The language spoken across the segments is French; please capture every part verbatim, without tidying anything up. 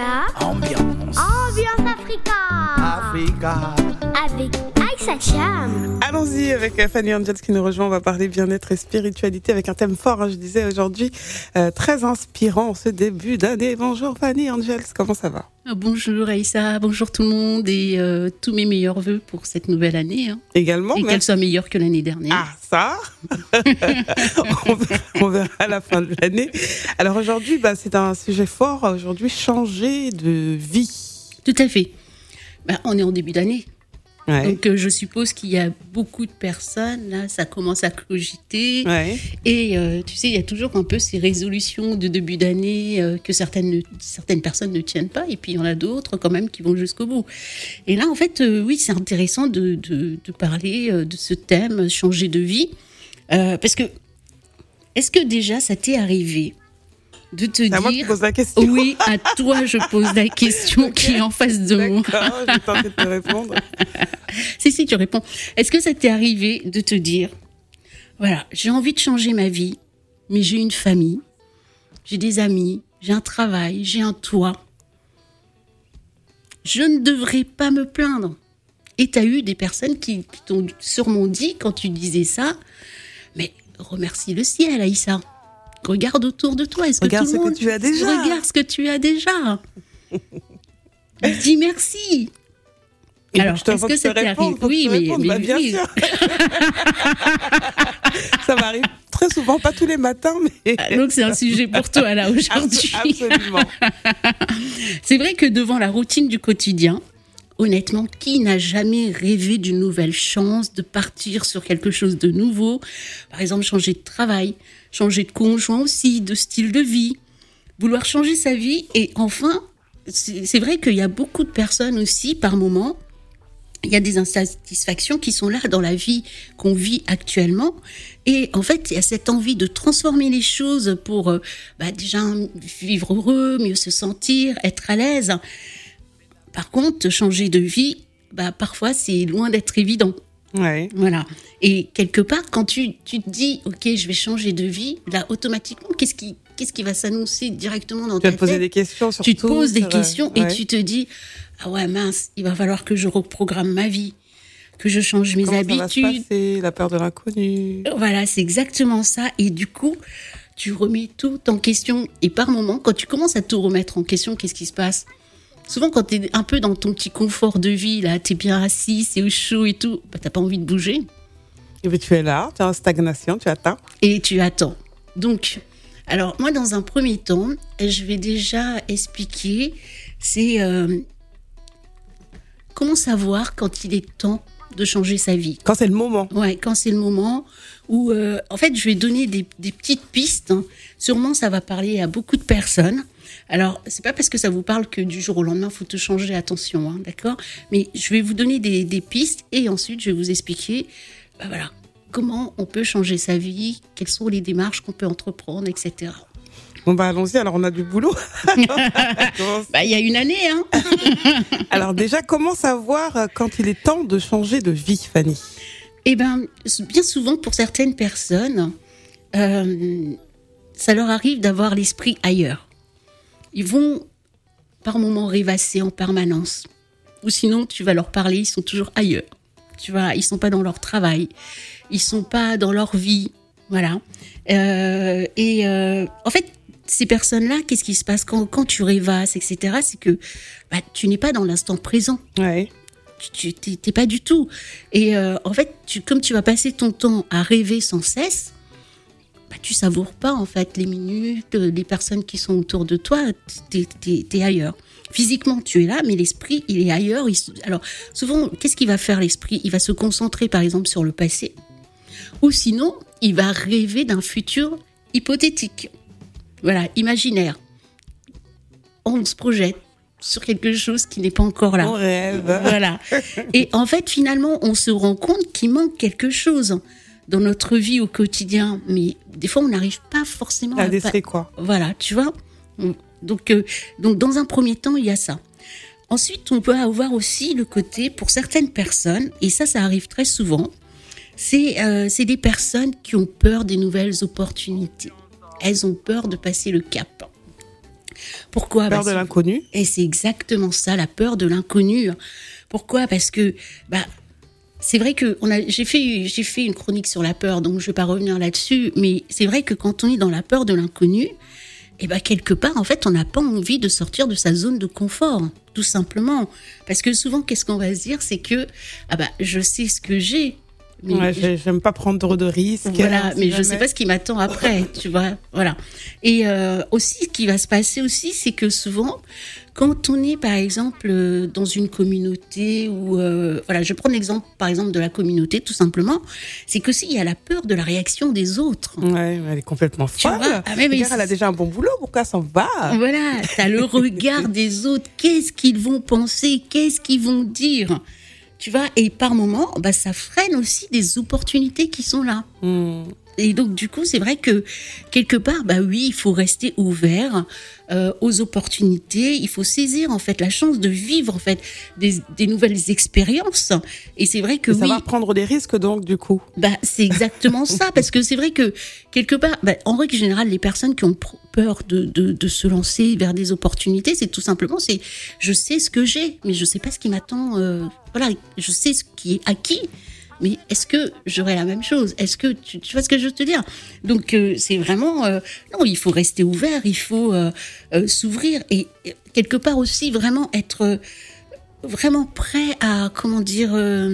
Africa. Ambiance. Ambiance Africa. Africa. Avec Aïssa Cham. Allons-y avec Fanny Angels qui nous rejoint. On va parler bien-être et spiritualité avec un thème fort, hein, je disais aujourd'hui, euh, très inspirant en ce début d'année. Bonjour Fanny Angels, comment ça va? Bonjour Aïssa, bonjour tout le monde et euh, tous mes meilleurs vœux pour cette nouvelle année. Hein. Également. Et mais... qu'elle soit meilleure que l'année dernière. Ah, ça on, verra, on verra à la fin de l'année. Alors aujourd'hui, bah, c'est un sujet fort. Aujourd'hui, changer de vie. Tout à fait. Bah, on est en début d'année. Ouais. Donc euh, je suppose qu'il y a beaucoup de personnes, là, ça commence à cogiter. Ouais. Et euh, tu sais, il y a toujours un peu ces résolutions de début d'année euh, que certaines, ne, certaines personnes ne tiennent pas. Et puis il y en a d'autres quand même qui vont jusqu'au bout. Et là, en fait, euh, oui, c'est intéressant de, de, de parler euh, de ce thème, changer de vie. Euh, parce que, est-ce que déjà ça t'est arrivé de te c'est dire... à moi qui pose la question. Oui, à toi je pose la question okay. Qui est en face de moi. D'accord, je vais tenter de te répondre. Si, si, tu réponds. Est-ce que ça t'est arrivé de te dire, voilà, j'ai envie de changer ma vie, mais j'ai une famille, j'ai des amis, j'ai un travail, j'ai un toit. Je ne devrais pas me plaindre. Et tu as eu des personnes qui, qui t'ont sûrement dit, quand tu disais ça, mais remercie le ciel, Aïssa. Regarde autour de toi. Est-ce regarde que tout le monde... ce que tu as déjà. Regarde ce que tu as déjà. Dis merci. Et alors, est-ce que ça t'est arrivé? Oui, mais, mais bah, bien oui. sûr. Ça m'arrive très souvent, pas tous les matins, mais... Ah, donc c'est un sujet pour toi, là, aujourd'hui. Absolument. C'est vrai que devant la routine du quotidien, honnêtement, qui n'a jamais rêvé d'une nouvelle chance, de partir sur quelque chose de nouveau? Par exemple, changer de travail, changer de conjoint aussi, de style de vie, vouloir changer sa vie. Et enfin, c'est, c'est vrai qu'il y a beaucoup de personnes aussi, par moment, il y a des insatisfactions qui sont là dans la vie qu'on vit actuellement. Et en fait, il y a cette envie de transformer les choses pour bah, déjà vivre heureux, mieux se sentir, être à l'aise. Par contre, changer de vie, bah, parfois, c'est loin d'être évident. Ouais. Voilà. Et quelque part, quand tu, tu te dis, OK, je vais changer de vie, là, automatiquement, qu'est-ce qui, qu'est-ce qui va s'annoncer directement dans tu ta vas te poser tête? des questions, surtout. Tu te poses des questions ouais. et tu te dis, ah ouais, mince, il va falloir que je reprogramme ma vie, que je change mes Comment habitudes. Ça va se passer, la peur de l'inconnu. Voilà, c'est exactement ça. Et du coup, tu remets tout en question. Et par moment, quand tu commences à tout remettre en question, qu'est-ce qui se passe? Souvent, quand tu es un peu dans ton petit confort de vie, là, tu es bien assis, c'est au chaud et tout, bah, tu n'as pas envie de bouger. Et bien, tu es là, tu es en stagnation, tu attends. Et tu attends. Donc, alors, moi, dans un premier temps, je vais déjà expliquer, c'est euh, comment savoir quand il est temps de changer sa vie. Quand c'est le moment. Ouais, quand c'est le moment où, euh, en fait, je vais donner des, des petites pistes. Hein. Sûrement, ça va parler à beaucoup de personnes. Alors, c'est pas parce que ça vous parle que du jour au lendemain, il faut tout changer, attention, hein, d'accord? Mais je vais vous donner des, des pistes et ensuite, je vais vous expliquer, bah voilà, comment on peut changer sa vie, quelles sont les démarches qu'on peut entreprendre, et cetera. Bon, bah, allons-y, alors on a du boulot. Bah, il y a une année, hein. Alors, déjà, comment savoir quand il est temps de changer de vie, Fanny? Eh bien, bien souvent, pour certaines personnes, euh, ça leur arrive d'avoir l'esprit ailleurs. Ils vont, par moments, rêvasser en permanence. Ou sinon, tu vas leur parler, ils sont toujours ailleurs. Tu vois, ils ne sont pas dans leur travail. Ils ne sont pas dans leur vie. Voilà. Euh, et euh, en fait, ces personnes-là, qu'est-ce qui se passe quand, quand tu rêvasses, et cetera. C'est que bah, tu n'es pas dans l'instant présent. Ouais. Tu n'es pas du tout. Et euh, en fait, tu, comme tu vas passer ton temps à rêver sans cesse, bah, tu savoures pas en fait les minutes, les personnes qui sont autour de toi, t'es, t'es, t'es ailleurs. Physiquement, tu es là, mais l'esprit, il est ailleurs. Il, alors, souvent, qu'est-ce qu'il va faire l'esprit? Il va se concentrer, par exemple, sur le passé. Ou sinon, il va rêver d'un futur hypothétique. Voilà, imaginaire. On se projette sur quelque chose qui n'est pas encore là. On rêve. Voilà. Et en fait, finalement, on se rend compte qu'il manque quelque chose dans notre vie au quotidien, mais des fois on n'arrive pas forcément à à déceler quoi. Voilà, tu vois. Donc, euh, donc dans un premier temps, il y a ça. Ensuite, on peut avoir aussi le côté pour certaines personnes, et ça, ça arrive très souvent. C'est, euh, c'est des personnes qui ont peur des nouvelles opportunités. Elles ont peur de passer le cap. Pourquoi ? Peur bah, de l'inconnu. Et c'est exactement ça, la peur de l'inconnu. Pourquoi ? Parce que bah, c'est vrai que on a, j'ai, fait, j'ai fait une chronique sur la peur, donc je ne vais pas revenir là-dessus, mais c'est vrai que quand on est dans la peur de l'inconnu, et ben quelque part, en fait, on n'a pas envie de sortir de sa zone de confort, tout simplement. Parce que souvent, qu'est-ce qu'on va se dire ? C'est que ah bah, je sais ce que j'ai. Mais Ouais, je, j'aime pas prendre de risques. voilà, hein, si mais je jamais. sais pas ce qui m'attend après, tu vois. Voilà. Et euh, aussi, ce qui va se passer aussi, c'est que souvent, quand on est, par exemple, euh, dans une communauté où, euh, voilà, je prends l'exemple, par exemple, de la communauté, tout simplement, c'est que s'il y a la peur de la réaction des autres. Ouais, elle est complètement Tu folle. vois ? Ah, mais- mais Regarde, elle a c'est- déjà un bon boulot, pourquoi elle s'en va ? Voilà, t'as le regard des autres. Qu'est-ce qu'ils vont penser ? Qu'est-ce qu'ils vont dire ? Tu vois, et par moments, bah, ça freine aussi des opportunités qui sont là. Hmm. Et donc, du coup, c'est vrai que, quelque part, bah oui, il faut rester ouvert euh, aux opportunités. Il faut saisir, en fait, la chance de vivre, en fait, des, des nouvelles expériences. Et c'est vrai que Et oui, savoir prendre des risques, donc, du coup. bah, c'est exactement ça. Parce que c'est vrai que, quelque part, bah, en règle générale, les personnes qui ont pr- peur de, de, de se lancer vers des opportunités, c'est tout simplement, c'est, je sais ce que j'ai, mais je sais pas ce qui m'attend. Euh, voilà, je sais ce qui est acquis. Mais est-ce que j'aurai la même chose ? Est-ce que tu, tu vois ce que je veux te dire ? Donc euh, c'est vraiment euh, non, il faut rester ouvert, il faut euh, euh, s'ouvrir et, et quelque part aussi vraiment être euh, vraiment prêt à comment dire euh,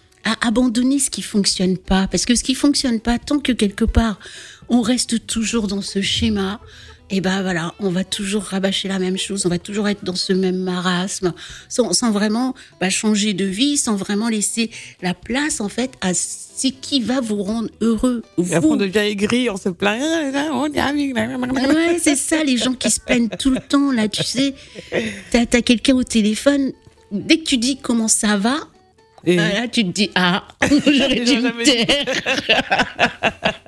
à abandonner ce qui fonctionne pas, parce que ce qui fonctionne pas, tant que quelque part on reste toujours dans ce schéma. Et ben voilà, on va toujours rabâcher la même chose, on va toujours être dans ce même marasme, sans, sans vraiment bah, changer de vie, sans vraiment laisser la place en fait à ce qui va vous rendre heureux. Et après, on Vous. devient aigri, on se plaint. On y arrive. Ouais, c'est ça, les gens qui se plaignent tout le temps, là, tu sais, t'as, t'as quelqu'un au téléphone, dès que tu dis comment ça va, Et- ah, là, tu te dis, ah, j'aurais dû Ils ont me jamais dit. taire.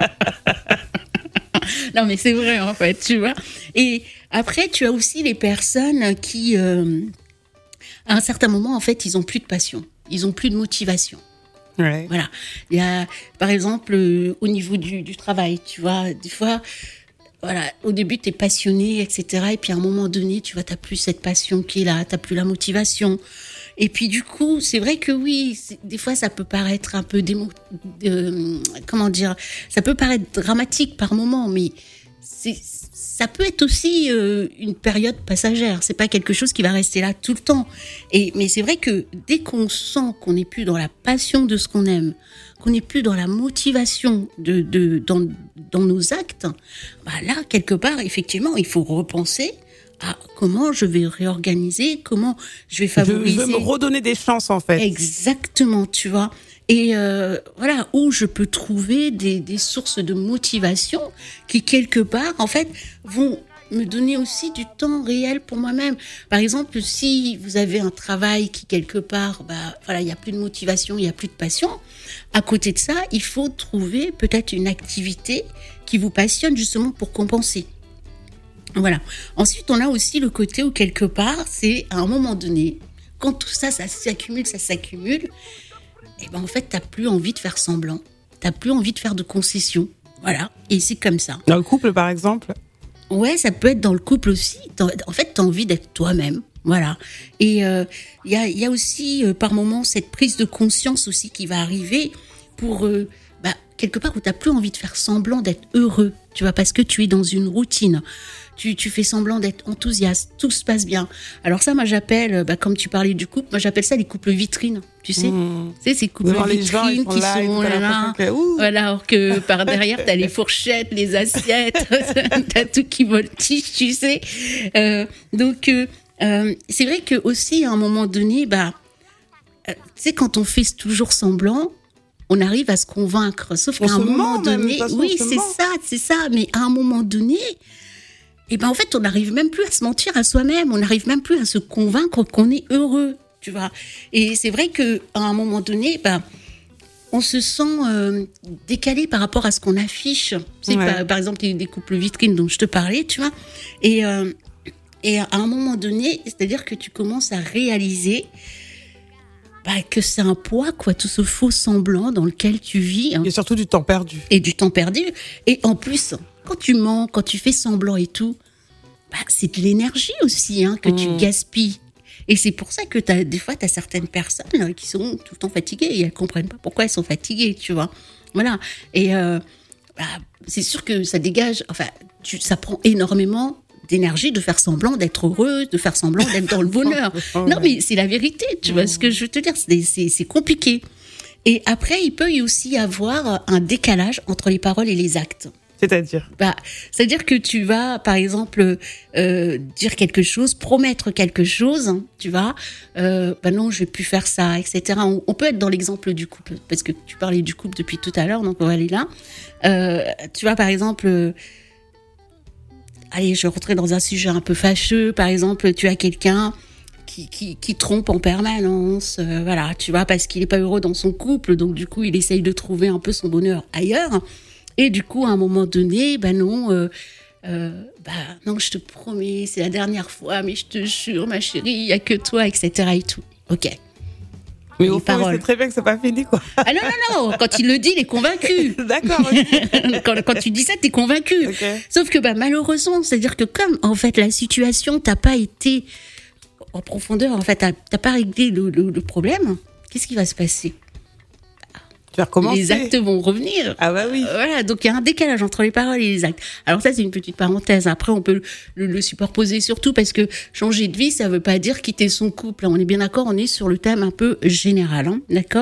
Non, mais c'est vrai, en fait, tu vois. Et après, tu as aussi les personnes qui, euh, à un certain moment, en fait, ils ont plus de passion. Ils ont plus de motivation. Ouais. Voilà. Il y a, par exemple, euh, au niveau du, du travail, tu vois, des fois, voilà, au début, tu es passionné, et cetera. Et puis, à un moment donné, tu vois, tu n'as plus cette passion qui est là, tu n'as plus la motivation. Et puis, du coup, c'est vrai que oui, c'est- des fois, ça peut paraître un peu démo, euh, comment dire, ça peut paraître dramatique par moment, mais c'est, ça peut être aussi euh, une période passagère. C'est pas quelque chose qui va rester là tout le temps. Et, mais c'est vrai que dès qu'on sent qu'on n'est plus dans la passion de ce qu'on aime, qu'on n'est plus dans la motivation de, de, dans, dans nos actes, bah là, quelque part, effectivement, il faut repenser à comment je vais réorganiser, comment je vais Je, je favoriser. veux me redonner des chances, en fait. Exactement, tu vois. Et euh, voilà, où je peux trouver des, des sources de motivation qui, quelque part, en fait, vont me donner aussi du temps réel pour moi-même. Par exemple, si vous avez un travail qui, quelque part, bah, voilà, il n'y a plus de motivation, il n'y a plus de passion, à côté de ça, il faut trouver peut-être une activité qui vous passionne justement pour compenser. Voilà. Ensuite, on a aussi le côté où, quelque part, c'est à un moment donné, quand tout ça, ça s'accumule, ça s'accumule, et ben en fait, t'as plus envie de faire semblant, t'as plus envie de faire de concessions, voilà. Et c'est comme ça. Dans le couple, par exemple. Ouais, ça peut être dans le couple aussi. T'as- En fait, t'as envie d'être toi-même, voilà. Et il euh, y a, y a aussi euh, par moments cette prise de conscience aussi qui va arriver pour euh, bah, quelque part où t'as plus envie de faire semblant d'être heureux, tu vois, parce que tu es dans une routine. Tu, tu fais semblant d'être enthousiaste, tout se passe bien. Alors ça, moi j'appelle, bah, comme tu parlais du couple, moi j'appelle ça les couples vitrines, tu sais. Mmh. Tu sais, ces couples Devant les gens, ils vitrines sont qui là, et sont t'as là, l'impression que, ouh. voilà, alors que par derrière, t'as les fourchettes, les assiettes, t'as tout qui voltige, tu sais. Euh, donc, euh, euh, c'est vrai que aussi, à un moment donné, bah, euh, tu sais, quand on fait toujours semblant, on arrive à se convaincre. Sauf On qu'à un se moment ment, même, de donné, toute façon, oui, on se c'est ment. ça, c'est ça. Mais à un moment donné, eh ben en fait, on n'arrive même plus à se mentir à soi-même. On n'arrive même plus à se convaincre qu'on est heureux, tu vois. Et c'est vrai que à un moment donné, ben on se sent euh, décalé par rapport à ce qu'on affiche. C'est Ouais. par, par exemple des, des couples vitrines dont je te parlais, tu vois. Et euh, et à un moment donné, c'est-à-dire que tu commences à réaliser bah, que c'est un poids, quoi, tout ce faux semblant dans lequel tu vis. Hein. Et surtout du temps perdu. Et du temps perdu. Et en plus, quand tu mens, quand tu fais semblant et tout, bah, c'est de l'énergie aussi hein, que mmh. tu gaspilles. Et c'est pour ça que t'as, des fois, tu as certaines personnes qui sont tout le temps fatiguées et elles ne comprennent pas pourquoi elles sont fatiguées, tu vois. Voilà. Et euh, bah, c'est sûr que ça dégage, enfin, tu, ça prend énormément d'énergie de faire semblant d'être heureuse, de faire semblant d'être dans le bonheur. Non, mais c'est la vérité, tu vois ce que je veux te dire. C'est, c'est, c'est compliqué. Et après, il peut y aussi avoir un décalage entre les paroles et les actes. C'est-à-dire bah, C'est-à-dire que tu vas, par exemple, euh, dire quelque chose, promettre quelque chose, hein, tu vois, euh, bah non, je vais plus faire ça, et cetera. On, on peut être dans l'exemple du couple, parce que tu parlais du couple depuis tout à l'heure, donc on va aller là. Euh, tu vois, par exemple, euh, allez, je vais rentrer dans un sujet un peu fâcheux. Par exemple, tu as quelqu'un qui, qui, qui trompe en permanence, euh, voilà, tu vois, parce qu'il n'est pas heureux dans son couple, donc du coup, il essaye de trouver un peu son bonheur ailleurs. Et du coup, à un moment donné, ben non, euh, euh, bah non, je te promets, c'est la dernière fois, mais je te jure, ma chérie, il n'y a que toi, et cetera. Et tout. Ok. Mais au fond, c'est très bien que c'est pas fini, quoi. Ah non, non, non, quand il le dit, il est convaincu. D'accord. Okay. quand, quand tu dis ça, t'es convaincu. Okay. Sauf que bah, malheureusement, c'est-à-dire que comme, en fait, la situation t'a pas été en profondeur, en fait, t'as, t'as pas réglé le, le, le problème, qu'est-ce qui va se passer ? Les actes vont revenir. Ah bah oui. Voilà, donc il y a un décalage entre les paroles et les actes. Alors ça, c'est une petite parenthèse. Après, on peut le, le superposer surtout parce que changer de vie, ça veut pas dire quitter son couple. On est bien d'accord, on est sur le thème un peu général, hein, d'accord ?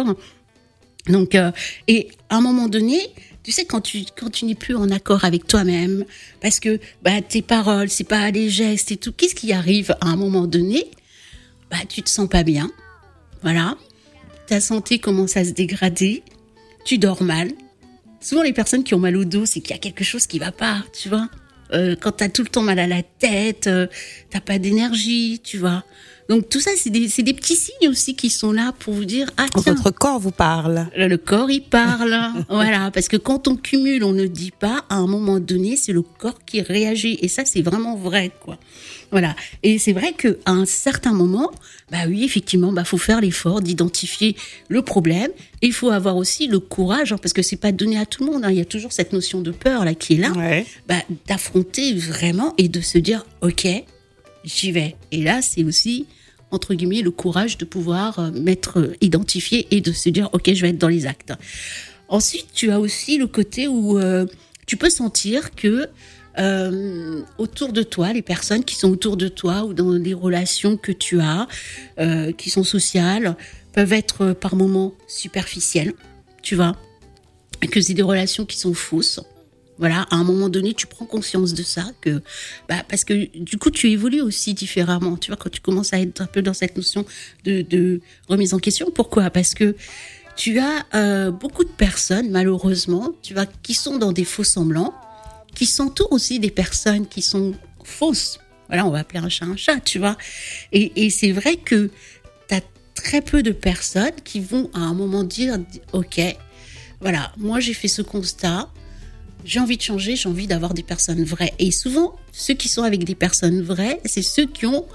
Donc, euh, et à un moment donné, tu sais, quand tu quand tu n'es plus en accord avec toi-même, parce que bah tes paroles, c'est pas les gestes et tout. Qu'est-ce qui arrive à un moment donné ? Bah tu te sens pas bien, voilà. Ta santé commence à se dégrader. Tu dors mal. Souvent, les personnes qui ont mal au dos, c'est qu'il y a quelque chose qui va pas, tu vois. Euh, quand t'as tout le temps mal à la tête, euh, t'as pas d'énergie, tu vois. Donc tout ça, c'est des, c'est des petits signes aussi qui sont là pour vous dire ah tiens. Votre corps vous parle. Le, le corps, il parle. Voilà, parce que quand on cumule, on ne dit pas. À un moment donné, c'est le corps qui réagit. Et ça, c'est vraiment vrai, quoi. Voilà. Et c'est vrai qu'à un certain moment, bah oui, effectivement, bah faut faire l'effort d'identifier le problème. Et il faut avoir aussi le courage, hein, parce que c'est pas donné à tout le monde. Hein. Il y a toujours cette notion de peur là qui est là, ouais. bah, d'affronter vraiment et de se dire, ok, j'y vais. Et là, c'est aussi entre guillemets le courage de pouvoir euh, m'être euh, identifié et de se dire, ok, je vais être dans les actes. Ensuite, tu as aussi le côté où euh, tu peux sentir que Euh, autour de toi, les personnes qui sont autour de toi ou dans les relations que tu as, euh, qui sont sociales, peuvent être par moments superficielles, tu vois, et que c'est des relations qui sont fausses. Voilà, à un moment donné, tu prends conscience de ça, que, bah, parce que du coup, tu évolues aussi différemment, tu vois, quand tu commences à être un peu dans cette notion de, de remise en question. Pourquoi ? Parce que tu as euh, beaucoup de personnes, malheureusement, tu vois, qui sont dans des faux semblants, qui s'entourent aussi des personnes qui sont fausses. Voilà, on va appeler un chat un chat, tu vois. Et, et c'est vrai que tu as très peu de personnes qui vont à un moment dire, ok, voilà, moi j'ai fait ce constat, j'ai envie de changer, j'ai envie d'avoir des personnes vraies. Et souvent, ceux qui sont avec des personnes vraies, c'est ceux qui ont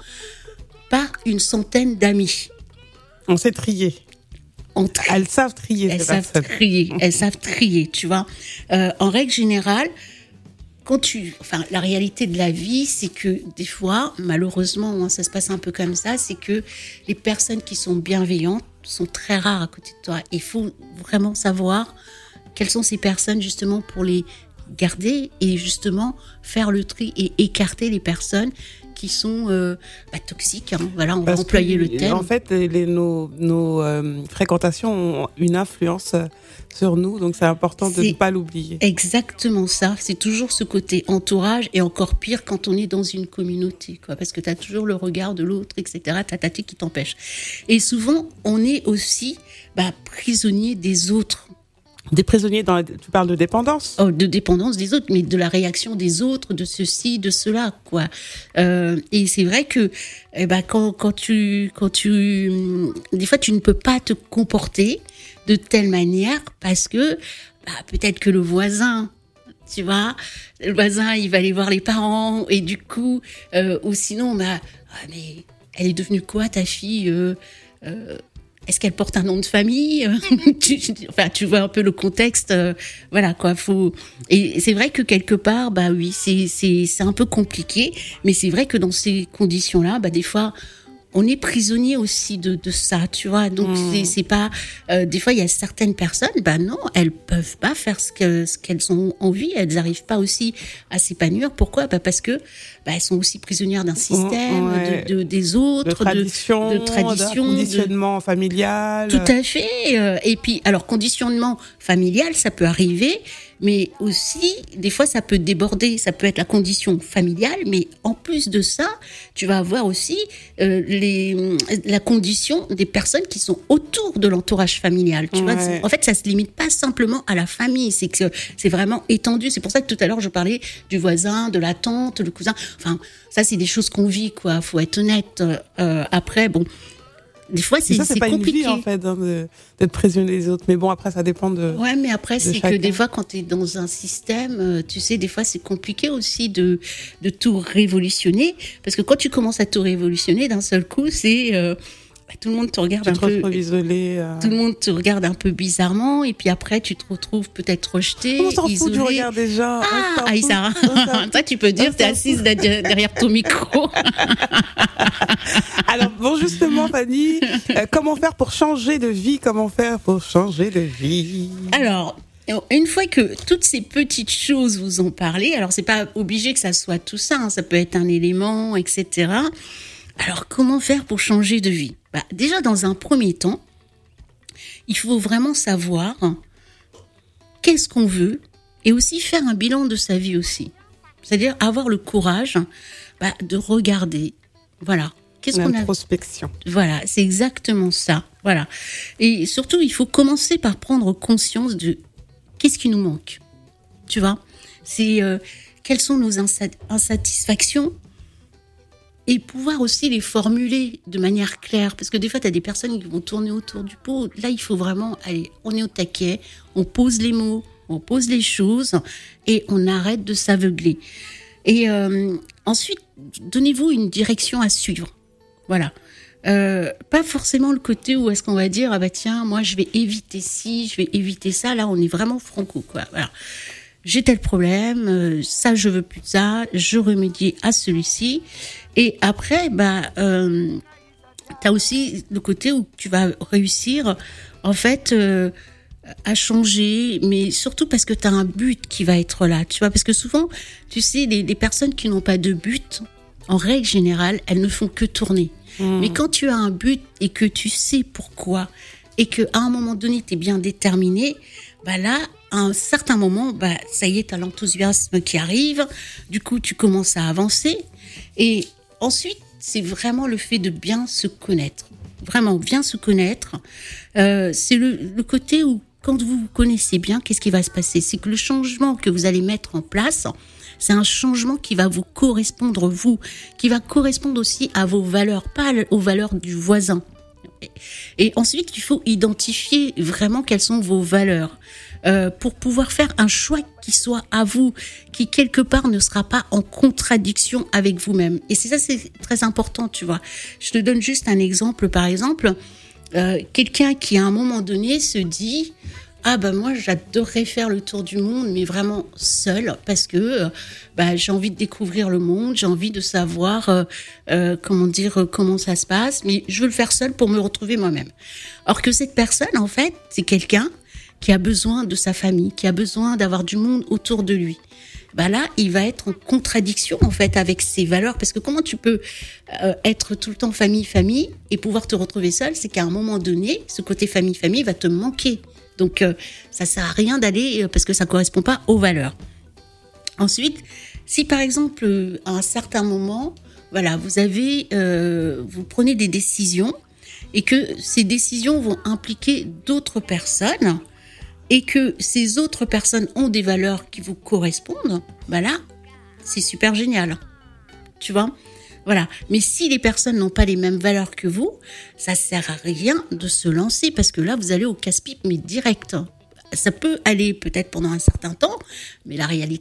pas une centaine d'amis. On sait trier. On tri- Elles savent trier. Elles savent personnes. trier. Elles savent trier, tu vois. Euh, en règle générale, quand tu, enfin, la réalité de la vie, c'est que des fois, malheureusement, hein, ça se passe un peu comme ça, c'est que les personnes qui sont bienveillantes sont très rares à côté de toi. Il faut vraiment savoir quelles sont ces personnes justement pour les garder et justement faire le tri et écarter les personnes qui sont euh, bah, toxiques. Hein. Voilà, on Parce va employer que, le terme. En fait, les, nos, nos euh, fréquentations ont une influence sur nous, donc c'est important de ne pas l'oublier. Exactement ça. C'est toujours ce côté entourage et encore pire quand on est dans une communauté, quoi, parce que tu as toujours le regard de l'autre, et cetera. T'as tâté qui t'empêche. Et souvent, on est aussi bah, prisonnier des autres. Des prisonniers, dans la... tu parles de dépendance ? Oh, de dépendance des autres, mais de la réaction des autres, de ceci, de cela, quoi. Euh, et c'est vrai que, eh ben, quand, quand tu, quand tu, des fois, tu ne peux pas te comporter de telle manière parce que, bah, peut-être que le voisin, tu vois, le voisin, il va aller voir les parents et du coup, euh, ou sinon, bah, ah, mais elle est devenue quoi, ta fille euh, euh, est-ce qu'elle porte un nom de famille? tu, enfin, tu vois un peu le contexte. Euh, voilà, quoi. Faut... Et c'est vrai que quelque part, bah oui, c'est, c'est, c'est un peu compliqué. Mais c'est vrai que dans ces conditions-là, bah, des fois, on est prisonnier aussi de, de ça, tu vois. Donc, mmh. c'est, c'est pas... Euh, des fois, il y a certaines personnes, bah non, elles peuvent pas faire ce, que, ce qu'elles ont envie. Elles n'arrivent pas aussi à s'épanouir. Pourquoi? Bah parce que bah, elles sont aussi prisonnières d'un système, mmh, ouais. de, de, des autres, de tradition, de, de, tradition, de conditionnement de... familial. Tout à fait. Et puis, alors, conditionnement familial, ça peut arriver... Mais aussi, des fois, ça peut déborder, ça peut être la condition familiale, mais en plus de ça, tu vas avoir aussi euh, les, la condition des personnes qui sont autour de l'entourage familial. Tu ouais. vois, en fait, ça se limite pas simplement à la famille, c'est que c'est vraiment étendu. C'est pour ça que tout à l'heure, je parlais du voisin, de la tante, le cousin. Enfin, ça, c'est des choses qu'on vit, quoi. Faut être honnête. Euh, après, bon. Des fois, c'est, ça, c'est, c'est pas compliqué. Une vie, en fait, hein, de, d'être prisonnier des autres. Mais bon, après, ça dépend de. Ouais, mais après, c'est chacun. Que des fois, quand tu es dans un système, tu sais, des fois, c'est compliqué aussi de, de tout révolutionner. Parce que quand tu commences à tout révolutionner, d'un seul coup, c'est. Euh, bah, tout le monde te regarde tu un te peu. retrouves isolé. Euh... Tout le monde te regarde un peu bizarrement. Et puis après, tu te retrouves peut-être rejeté. On s'en isolé. fout du regard des gens. Ah, Aïssa. Toi, tu peux dire, tu es assise derrière ton micro. Alors, bon, justement, Fanny, euh, comment faire pour changer de vie? Comment faire pour changer de vie? Alors, une fois que toutes ces petites choses vous ont parlé, alors c'est pas obligé que ça soit tout ça, hein, ça peut être un élément, et cetera. Alors, comment faire pour changer de vie? Bah, déjà, dans un premier temps, il faut vraiment savoir qu'est-ce qu'on veut et aussi faire un bilan de sa vie aussi. C'est-à-dire avoir le courage bah, de regarder, voilà. Qu'est-ce qu'on a... L'introspection. Voilà, c'est exactement ça. Voilà. Et surtout, il faut commencer par prendre conscience de qu'est-ce qui nous manque. Tu vois, c'est euh, quelles sont nos insat- insatisfactions et pouvoir aussi les formuler de manière claire. Parce que des fois, tu as des personnes qui vont tourner autour du pot. Là, il faut vraiment, allez, on est au taquet, on pose les mots, on pose les choses et on arrête de s'aveugler. Et euh, ensuite, donnez-vous une direction à suivre. Voilà. Euh, pas forcément le côté où est-ce qu'on va dire, ah bah tiens, moi je vais éviter ci, je vais éviter ça. Là, on est vraiment franco, quoi. Voilà. J'ai tel problème, euh, ça je veux plus de ça, je remédie à celui-ci. Et après, bah, euh, t'as aussi le côté où tu vas réussir, en fait, euh, à changer, mais surtout parce que t'as un but qui va être là, tu vois. Parce que souvent, tu sais, les, les personnes qui n'ont pas de but, en règle générale, elles ne font que tourner. Mmh. Mais quand tu as un but et que tu sais pourquoi et qu'à un moment donné, tu es bien déterminé, bah là, à un certain moment, bah, ça y est, tu as l'enthousiasme qui arrive. Du coup, tu commences à avancer. Et ensuite, c'est vraiment le fait de bien se connaître. Vraiment, bien se connaître. Euh, c'est le, le côté où, quand vous vous connaissez bien, qu'est-ce qui va se passer? C'est que le changement que vous allez mettre en place, c'est un changement qui va vous correspondre, vous, qui va correspondre aussi à vos valeurs, pas aux valeurs du voisin. Et ensuite, il faut identifier vraiment quelles sont vos valeurs euh, pour pouvoir faire un choix qui soit à vous, qui quelque part ne sera pas en contradiction avec vous-même. Et c'est ça, c'est très important, tu vois. Je te donne juste un exemple, par exemple, euh, quelqu'un qui à un moment donné se dit... Ah ben moi j'adorerais faire le tour du monde, mais vraiment seule, parce que bah, j'ai envie de découvrir le monde, j'ai envie de savoir euh, euh, comment dire euh, comment ça se passe, mais je veux le faire seule pour me retrouver moi-même. Or que cette personne en fait c'est quelqu'un qui a besoin de sa famille, qui a besoin d'avoir du monde autour de lui. Bah là il va être en contradiction en fait avec ses valeurs, parce que comment tu peux euh, être tout le temps famille famille et pouvoir te retrouver seule? C'est qu'à un moment donné ce côté famille famille va te manquer. Donc, euh, ça sert à rien d'aller parce que ça correspond pas aux valeurs. Ensuite, si par exemple, euh, à un certain moment, voilà, vous avez, euh, vous prenez des décisions et que ces décisions vont impliquer d'autres personnes et que ces autres personnes ont des valeurs qui vous correspondent, bah là, c'est super génial. Tu vois ? Voilà. Mais si les personnes n'ont pas les mêmes valeurs que vous, ça sert à rien de se lancer parce que là, vous allez au casse-pipe, mais direct. Ça peut aller peut-être pendant un certain temps, mais la réalité,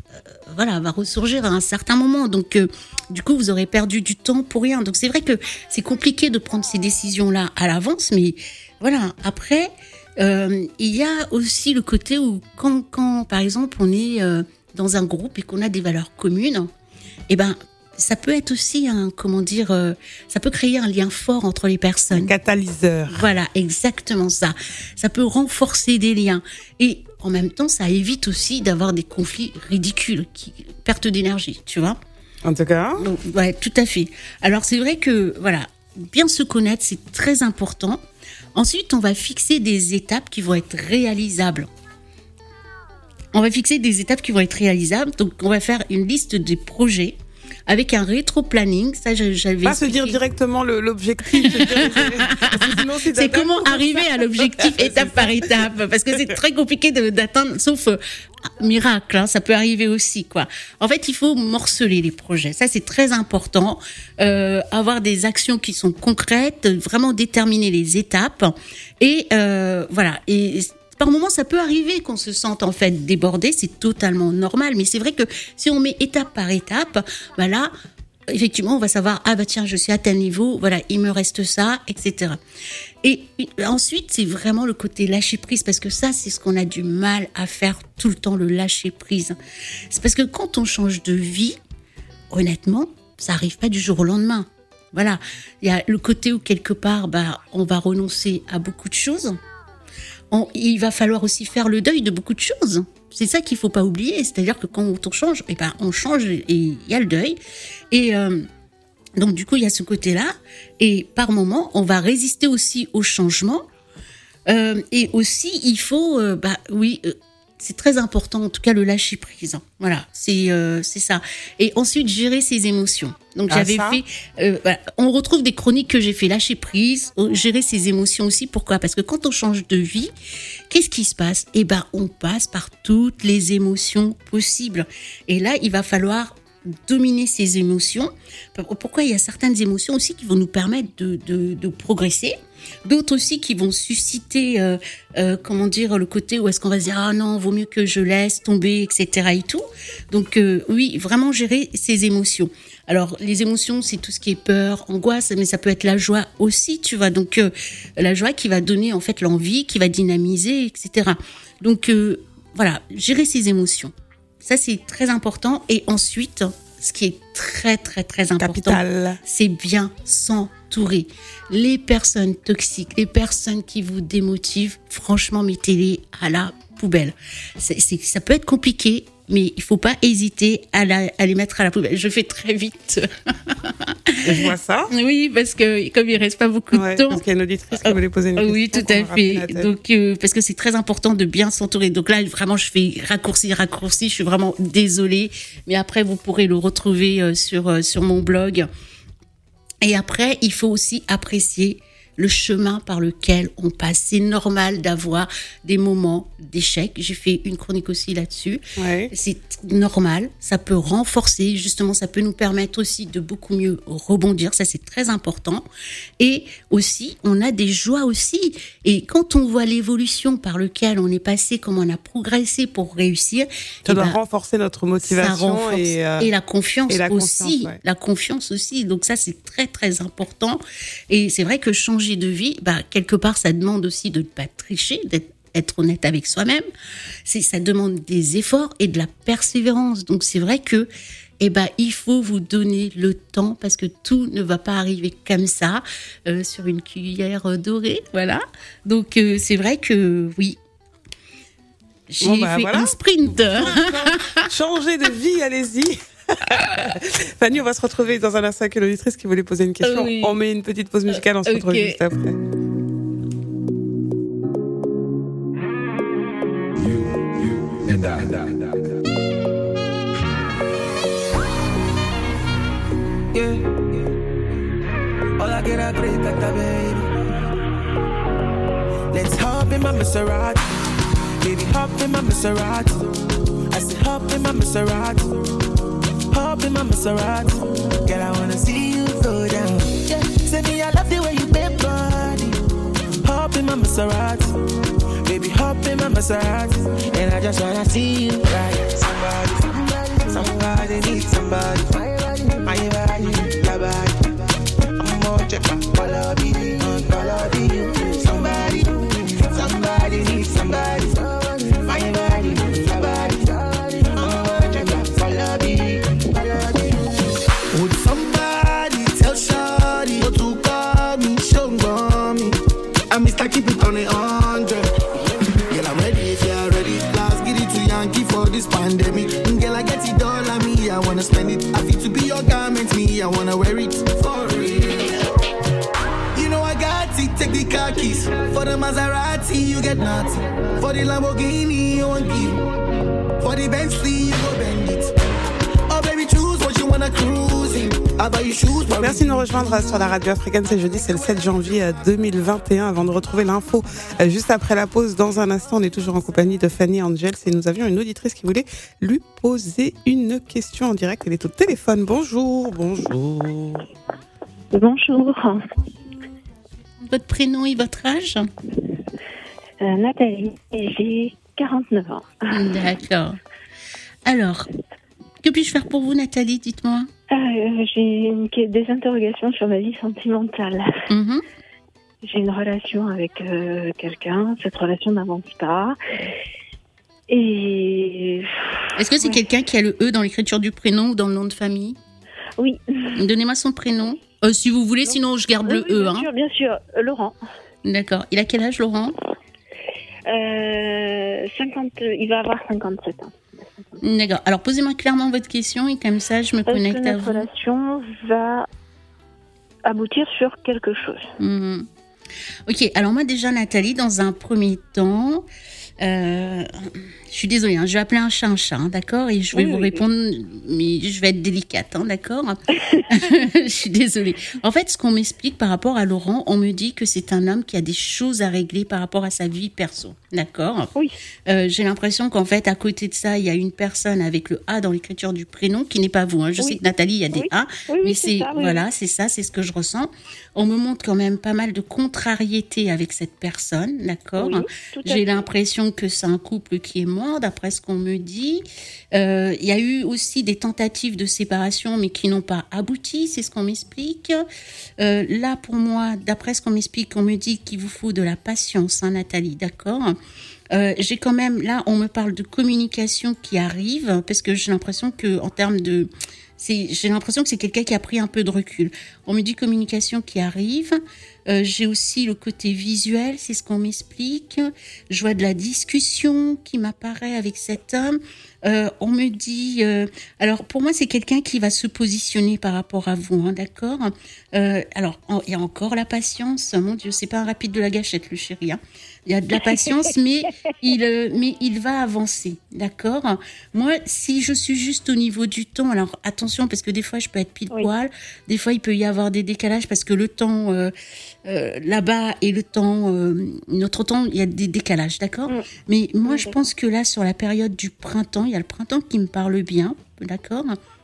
voilà, va ressurgir à un certain moment. Donc, euh, du coup, vous aurez perdu du temps pour rien. Donc, c'est vrai que c'est compliqué de prendre ces décisions-là à l'avance, mais voilà. Après, euh, il y a aussi le côté où, quand, quand par exemple, on est euh, dans un groupe et qu'on a des valeurs communes, eh ben, ça peut être aussi un, comment dire, euh, ça peut créer un lien fort entre les personnes. Un catalyseur. Voilà, exactement ça. Ça peut renforcer des liens. Et en même temps, ça évite aussi d'avoir des conflits ridicules, qui, perte d'énergie, tu vois. En tout cas. Donc, ouais, tout à fait. Alors, c'est vrai que, voilà, bien se connaître, c'est très important. Ensuite, on va fixer des étapes qui vont être réalisables. On va fixer des étapes qui vont être réalisables. Donc, on va faire une liste des projets avec un rétro-planning. Ça, j'avais pas se dire directement le, l'objectif. Se dire, sinon, c'est, c'est comment arriver à l'objectif étape par étape, parce que c'est très compliqué de, d'atteindre, sauf euh, miracle, hein, ça peut arriver aussi, quoi. En fait, il faut morceler les projets. Ça, c'est très important. Euh, avoir des actions qui sont concrètes, vraiment déterminer les étapes, et euh, voilà. Et par moments, ça peut arriver qu'on se sente en fait débordé, c'est totalement normal. Mais c'est vrai que si on met étape par étape, bah là, effectivement, on va savoir, ah bah tiens, je suis à tel niveau, voilà, il me reste ça, et cetera. Et ensuite, c'est vraiment le côté lâcher prise, parce que ça, c'est ce qu'on a du mal à faire tout le temps, le lâcher prise. C'est parce que quand on change de vie, honnêtement, ça arrive pas du jour au lendemain. Voilà, il y a le côté où quelque part, bah, on va renoncer à beaucoup de choses. On, il va falloir aussi faire le deuil de beaucoup de choses. C'est ça qu'il faut pas oublier. C'est-à-dire que quand on change, eh ben, on change et il y a le deuil. Et euh, donc, du coup, il y a ce côté-là. Et par moment, on va résister aussi au changement. Euh, et aussi, il faut, euh, bah oui, euh, c'est très important, en tout cas, le lâcher prise. Voilà, c'est euh, c'est ça. Et ensuite, gérer ses émotions. Donc, ah, j'avais ça fait... Euh, voilà, on retrouve des chroniques que j'ai fait, lâcher prise, gérer ses émotions aussi. Pourquoi ? Parce que quand on change de vie, qu'est-ce qui se passe ? Eh ben, on passe par toutes les émotions possibles. Et là, il va falloir dominer ses émotions. Pourquoi ? Il y a certaines émotions aussi qui vont nous permettre de, de, de progresser. D'autres aussi qui vont susciter, euh, euh, comment dire, le côté où est-ce qu'on va se dire « Ah non, vaut mieux que je laisse tomber, et cetera et tout. Donc euh, oui, vraiment gérer ses émotions. Alors les émotions, c'est tout ce qui est peur, angoisse, mais ça peut être la joie aussi, tu vois. Donc euh, la joie qui va donner en fait l'envie, qui va dynamiser, et cetera. Donc euh, voilà, gérer ses émotions. Ça, c'est très important. Et ensuite, ce qui est très, très, très important, Capital. C'est bien s'entourer. Les personnes toxiques, les personnes qui vous démotivent, franchement, mettez-les à la poubelle. C'est, c'est, ça peut être compliqué, mais il faut pas hésiter à, la, à les mettre à la poubelle. Je fais très vite. Je vois ça. Oui, parce que comme il reste pas beaucoup ouais, de temps. Parce qu'il y a une auditrice qui voulait poser une question. Oui, tout à fait. Donc, euh, parce que c'est très important de bien s'entourer. Donc là, vraiment, je fais raccourci, raccourci. Je suis vraiment désolée. Mais après, vous pourrez le retrouver euh, sur, euh, sur mon blog. Et après, il faut aussi apprécier le chemin par lequel on passe. C'est normal d'avoir des moments d'échec. J'ai fait une chronique aussi là-dessus. Ouais. C'est normal. Ça peut renforcer. Justement, ça peut nous permettre aussi de beaucoup mieux rebondir. Ça, c'est très important. Et aussi, on a des joies aussi. Et quand on voit l'évolution par laquelle on est passé, comment on a progressé pour réussir, ça doit ben, renforcer notre motivation. Ça renforce. Et, euh, et la confiance et la aussi. Confiance, ouais. La confiance aussi. Donc ça, c'est très, très important. Et c'est vrai que changer de vie, bah, quelque part, ça demande aussi de ne pas tricher, d'être être honnête avec soi-même. C'est, ça demande des efforts et de la persévérance. Donc, c'est vrai que, eh ben, il faut vous donner le temps parce que tout ne va pas arriver comme ça, euh, sur une cuillère dorée, voilà. Donc, euh, c'est vrai que, oui, j'ai bon, bah, fait voilà. un sprint. Changer de vie, allez-y. Fanny, on va se retrouver dans un instant avec l'auditrice qui voulait poser une question. Oui. On met une petite pause musicale, on se retrouve okay. juste après. You, you, and I, and I, and I. Yeah, yeah. All I get a great at the baby. Let's hop in my Maserati. Baby, hop in my Maserati. I said hop in my Maserati. Hop in my Maserati. Girl, I wanna see you go down. Yeah, say me I love the way you bend body. Hop in my Maserati. Baby, hop in my Maserati. And I just wanna see you ride. Somebody, somebody. somebody. My body, your body. I'm more check out. Follow me, follow me. Somebody, somebody needs somebody. My body, your body. I'm more check out. Follow me, follow me. Would somebody tell Shawty what to call me? Show me. I miss I keep it on a hundred. Girl, I'm ready if you're ready. Last get it to Yankee for this pandemic. Girl, I get it all on me. I wanna spend it. I feel to be your garment. Me, I wanna wear it for real. You know I got it. Take the car keys. For the Maserati, you get nothing. For the Lamborghini, you want give. For the Bentley, you go bend it. Oh baby, choose what you wanna cruising. Merci de nous rejoindre sur la radio africaine. C'est jeudi, c'est le sept janvier deux mille vingt et un. Avant de retrouver l'info juste après la pause, dans un instant, on est toujours en compagnie de Fanny Angels et nous avions une auditrice qui voulait lui poser une question en direct. Elle est au téléphone. Bonjour, bonjour. Bonjour. Votre prénom et votre âge ? euh, Nathalie, et j'ai quarante-neuf ans. D'accord. Alors, que puis-je faire pour vous, Nathalie ? Dites-moi. Euh, j'ai une, des interrogations sur ma vie sentimentale. Mm-hmm. J'ai une relation avec euh, quelqu'un. Cette relation n'avance pas. Et... Est-ce que c'est ouais. quelqu'un qui a le E dans l'écriture du prénom ou dans le nom de famille ? Oui. Donnez-moi son prénom. Euh, si vous voulez, sinon je garde oui, le oui, E. Bien hein. sûr, bien sûr. Laurent. D'accord. Il a quel âge, Laurent ? euh, cinquante, il va avoir cinquante-sept ans. D'accord. Alors, posez-moi clairement votre question et comme ça, je me Est-ce connecte que à notre vous. relation va aboutir sur quelque chose. Mmh. Ok. Alors moi, déjà, Nathalie, dans un premier temps, euh, je suis désolée, hein, je vais appeler un chat un chat, hein, d'accord ? Et je vais oui, vous oui, répondre, mais je vais être délicate, hein, d'accord ? Je suis désolée. En fait, ce qu'on m'explique par rapport à Laurent, on me dit que c'est un homme qui a des choses à régler par rapport à sa vie perso, d'accord ? Oui. Euh, j'ai l'impression qu'en fait, à côté de ça, il y a une personne avec le A dans l'écriture du prénom qui n'est pas vous. Hein. Je oui. sais que Nathalie, il y a des oui. A, oui, mais oui, c'est, c'est ça, oui, voilà, oui. c'est ça, c'est ce que je ressens. On me montre quand même pas mal de contrariété avec cette personne, d'accord ? Oui, tout à J'ai fait. l'impression que c'est un couple qui est mort, d'après ce qu'on me dit. Euh, il y a eu aussi des tentatives de séparation, mais qui n'ont pas abouti, c'est ce qu'on m'explique. Euh, là, pour moi, d'après ce qu'on m'explique, on me dit qu'il vous faut de la patience, hein, Nathalie, d'accord ? Euh, j'ai quand même, là, on me parle de communication qui arrive, parce que j'ai l'impression que, en termes de, c'est, j'ai l'impression que c'est quelqu'un qui a pris un peu de recul. On me dit communication qui arrive. Euh, j'ai aussi le côté visuel, c'est ce qu'on m'explique. Je vois de la discussion qui m'apparaît avec cet homme. Euh, on me dit, euh, alors pour moi c'est quelqu'un qui va se positionner par rapport à vous, hein, d'accord. Euh, alors en, il y a encore la patience, mon Dieu, c'est pas un rapide de la gâchette le chéri, hein. Il y a de la patience, mais il, euh, mais il va avancer, d'accord. Moi, si je suis juste au niveau du temps, alors attention parce que des fois je peux être pile poil, oui. Des fois il peut y avoir des décalages parce que le temps euh, euh, là-bas et le temps, euh, notre temps, il y a des décalages, d'accord. Mmh. Mais moi, mmh. je pense que là, sur la période du printemps, il y a le printemps qui me parle bien, d'accord.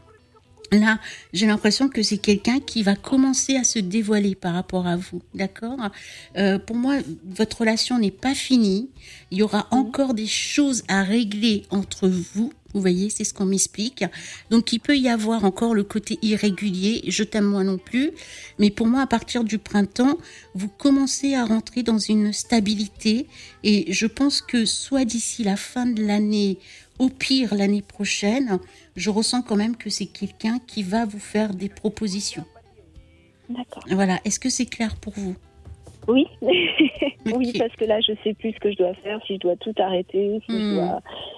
Là, j'ai l'impression que c'est quelqu'un qui va commencer à se dévoiler par rapport à vous, d'accord. Euh, pour moi, votre relation n'est pas finie. Il y aura mmh. encore des choses à régler entre vous. Vous voyez, c'est ce qu'on m'explique. Donc, il peut y avoir encore le côté irrégulier. Je t'aime moi non plus. Mais pour moi, à partir du printemps, vous commencez à rentrer dans une stabilité. Et je pense que soit d'ici la fin de l'année, au pire l'année prochaine, je ressens quand même que c'est quelqu'un qui va vous faire des propositions. D'accord. Voilà. Est-ce que c'est clair pour vous ? Oui. Okay. Oui, parce que là, je sais plus ce que je dois faire, si je dois tout arrêter, si mmh. je dois...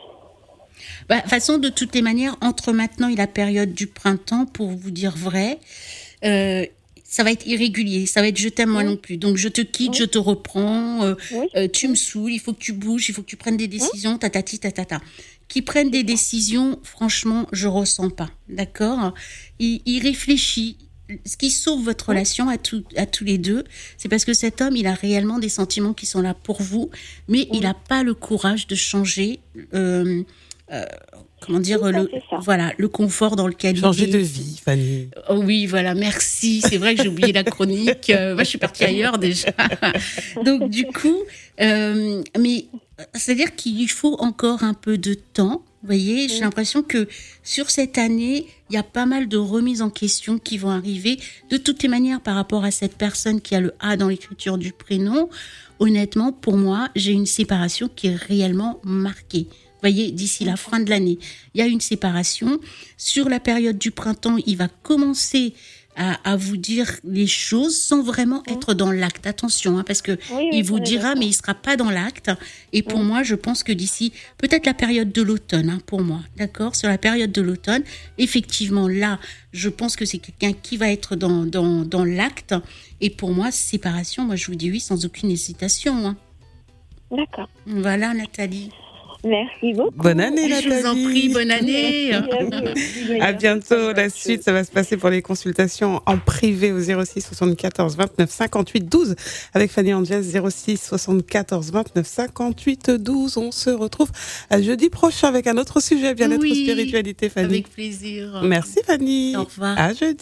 Bah, façon, de toutes les manières, entre maintenant et la période du printemps, pour vous dire vrai, euh, ça va être irrégulier, ça va être je t'aime moi oui. non plus. Donc je te quitte, oui. je te reprends, euh, oui. euh, tu me saoules, il faut que tu bouges, il faut que tu prennes des décisions, oui. tatati tatata. Qui prennent des décisions, franchement, je ressens pas, d'accord ? Il, il réfléchit. Ce qui sauve votre relation à, tout, à tous les deux, c'est parce que cet homme, il a réellement des sentiments qui sont là pour vous, mais oui. il n'a pas le courage de changer. Euh, Euh, comment dire oui, le voilà le confort dans lequel changer il est. de vie, Fanny. Oh oui, voilà, merci. C'est vrai que j'ai oublié la chronique. Euh, moi, je suis partie ailleurs déjà. Donc du coup, euh, mais c'est-à-dire qu'il lui faut encore un peu de temps, Vous voyez, j'ai l'impression que sur cette année, il y a pas mal de remises en question qui vont arriver. De toutes les manières, par rapport à cette personne qui a le A dans l'écriture du prénom, honnêtement, pour moi, j'ai une séparation qui est réellement marquée. Vous voyez, d'ici la fin de l'année, il y a une séparation. Sur la période du printemps, il va commencer à, à vous dire les choses sans vraiment être dans l'acte. Attention, hein, parce que Oui, il oui, vous oui, dira, d'accord. mais il sera pas dans l'acte. Et pour moi, je pense que d'ici peut-être la période de l'automne, hein, pour moi, d'accord, sur la période de l'automne, effectivement, là, je pense que c'est quelqu'un qui va être dans dans dans l'acte. Et pour moi, séparation, moi, je vous dis oui sans aucune hésitation. Hein. D'accord. Voilà, Nathalie. Merci beaucoup. Bonne année, Je vous en Nathalie. prie, bonne année. Merci à vous aussi. À bientôt. La suite, ça va se passer pour les consultations en privé au zéro six soixante-quatorze vingt-neuf cinquante-huit douze avec Fanny Angels zéro six soixante-quatorze vingt-neuf cinquante-huit douze. On se retrouve à jeudi prochain avec un autre sujet, bien-être Oui, spiritualité, Fanny. Avec plaisir. Merci, Fanny. Au revoir. À jeudi.